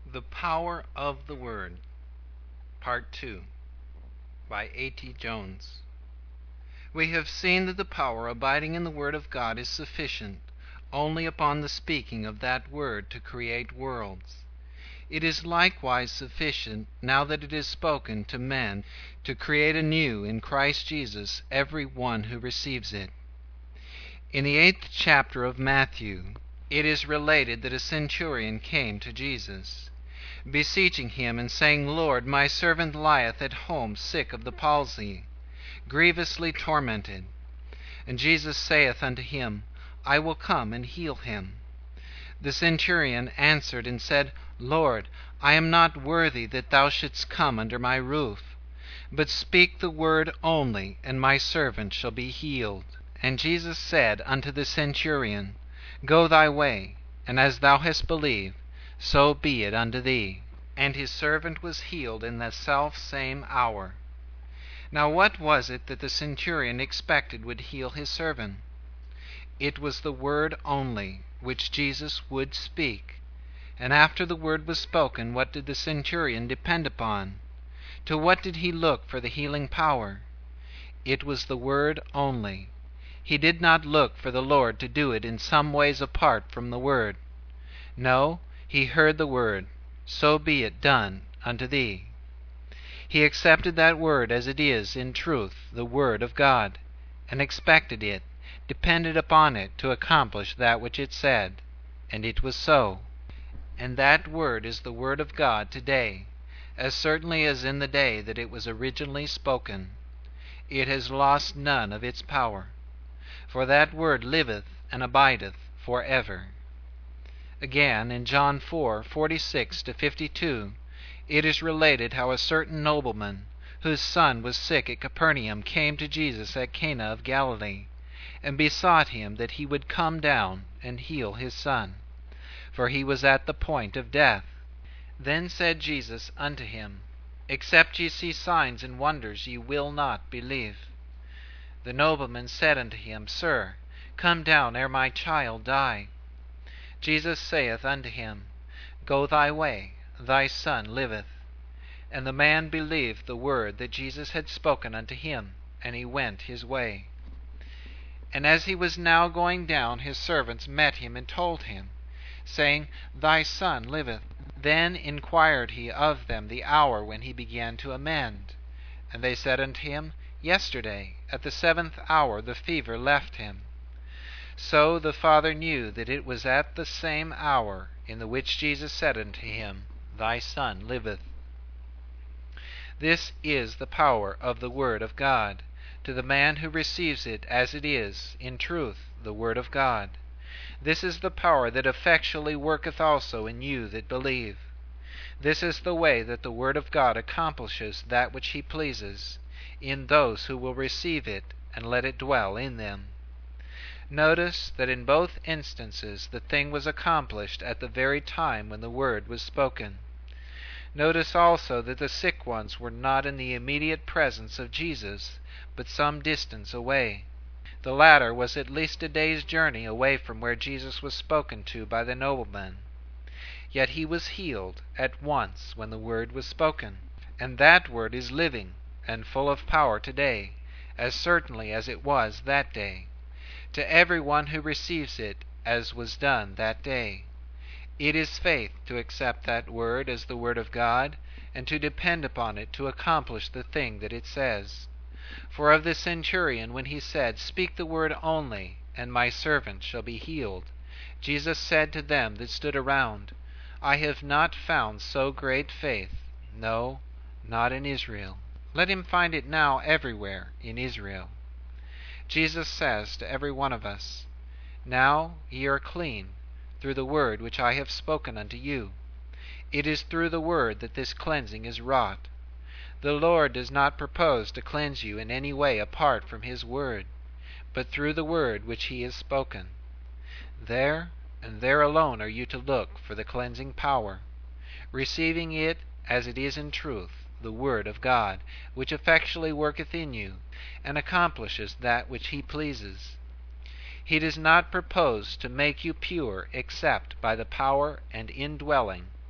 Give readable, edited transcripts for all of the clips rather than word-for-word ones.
The Power of the Word, Part 2, by A.T. Jones. We have seen that the power abiding in the Word of God is sufficient only upon the speaking of that Word to create worlds. It is likewise sufficient, now that it is spoken to men, to create anew in Christ Jesus every one who receives it. In the 8th chapter of Matthew, it is related that a centurion came to Jesus, beseeching him, and saying, Lord, my servant lieth at home sick of the palsy, grievously tormented. And Jesus saith unto him, I will come and heal him. The centurion answered and said, Lord, I am not worthy that thou shouldst come under my roof, but speak the word only, and my servant shall be healed. And Jesus said unto the centurion, Go thy way, and as thou hast believed, so be it unto thee. And his servant was healed in the selfsame hour. Now what was it that the centurion expected would heal his servant? It was the word only, which Jesus would speak. And after the word was spoken, what did the centurion depend upon? To what did he look for the healing power? It was the word only. He did not look for the Lord to do it in some ways apart from the word. No, he heard the word, so be it done unto thee. He accepted that word as it is, in truth, the word of God, and expected it, depended upon it to accomplish that which it said, and it was so. And that word is the word of God today, as certainly as in the day that it was originally spoken. It has lost none of its power, for that word liveth and abideth forever. Again, in John 4:46-52, it is related how a certain nobleman, whose son was sick at Capernaum, came to Jesus at Cana of Galilee, and besought him that he would come down and heal his son, for he was at the point of death. Then said Jesus unto him, Except ye see signs and wonders, ye will not believe. The nobleman said unto him, Sir, come down ere my child die. Jesus saith unto him, Go thy way, thy son liveth. And the man believed the word that Jesus had spoken unto him, and he went his way. And as he was now going down, his servants met him and told him, saying, Thy son liveth. Then inquired he of them the hour when he began to amend. And they said unto him, Yesterday, at the 7th hour, the fever left him. So the father knew that it was at the same hour in the which Jesus said unto him, Thy son liveth. This is the power of the Word of God, to the man who receives it as it is, in truth, the Word of God. This is the power that effectually worketh also in you that believe. This is the way that the Word of God accomplishes that which he pleases, in those who will receive it and let it dwell in them. Notice that in both instances the thing was accomplished at the very time when the word was spoken. Notice also that the sick ones were not in the immediate presence of Jesus, but some distance away. The latter was at least a day's journey away from where Jesus was spoken to by the nobleman. Yet he was healed at once when the word was spoken. And that word is living and full of power today, as certainly as it was that day, to every one who receives it, as was done that day. It is faith to accept that word as the word of God, and to depend upon it to accomplish the thing that it says. For of the centurion, when he said, Speak the word only, and my servant shall be healed, Jesus said to them that stood around, I have not found so great faith, no, not in Israel. Let him find it now everywhere in Israel. Jesus says to every one of us, Now ye are clean, through the word which I have spoken unto you. It is through the word that this cleansing is wrought. The Lord does not propose to cleanse you in any way apart from his word, but through the word which he has spoken. There, and there alone, are you to look for the cleansing power, receiving it as it is in truth, the word of God, which effectually worketh in you, and accomplishes that which he pleases. He does not propose to make you pure except by the power and indwelling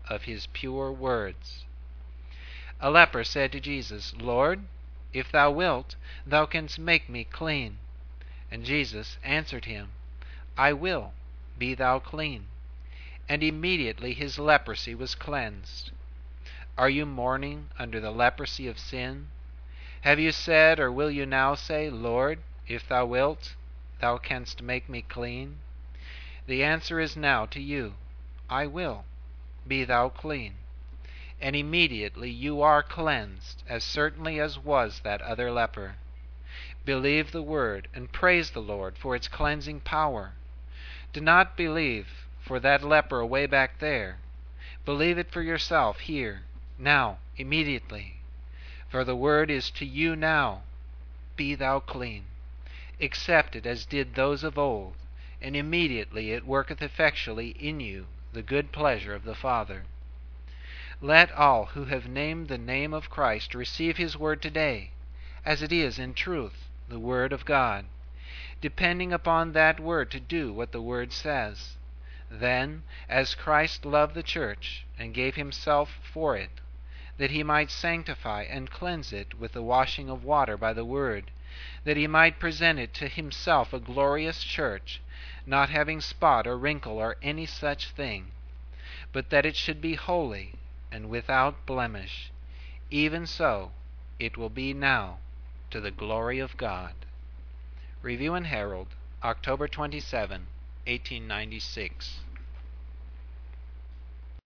of his pure words. A leper said to Jesus, "Lord, if thou wilt, thou canst make me clean." And Jesus answered him, "I will, be thou clean." And immediately his leprosy was cleansed. Are you mourning under the leprosy of sin? Have you said, or will you now say, "Lord, if thou wilt, thou canst make me clean"? The answer is now to you, "I will, be thou clean." And immediately you are cleansed, as certainly as was that other leper. Believe the word and praise the Lord for its cleansing power. Do not believe for that leper way back there. Believe it for yourself here, now, immediately. For the word is to you now, "Be thou clean." Accept it as did those of old, and immediately it worketh effectually in you the good pleasure of the Father. Let all who have named the name of Christ receive his word today, as it is in truth the word of God, depending upon that word to do what the word says. Then, as Christ loved the church and gave himself for it, that he might sanctify and cleanse it with the washing of water by the word, that he might present it to himself a glorious church, not having spot or wrinkle or any such thing, but that it should be holy and without blemish. Even so it will be now, to the glory of God. Review and Herald, October 27, 1896.